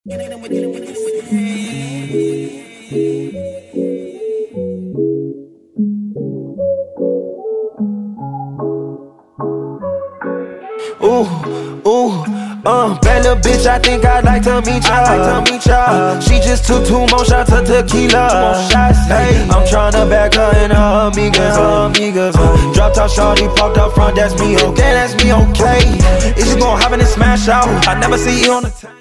Bad little bitch, I think I'd like to meet ya. She just took 2 more shots of tequila. Hey, I'm tryna back her in her amigas. Drop top shorty, parked up front, that's me, okay, Is you gon' hop in and smash out? I never see you on the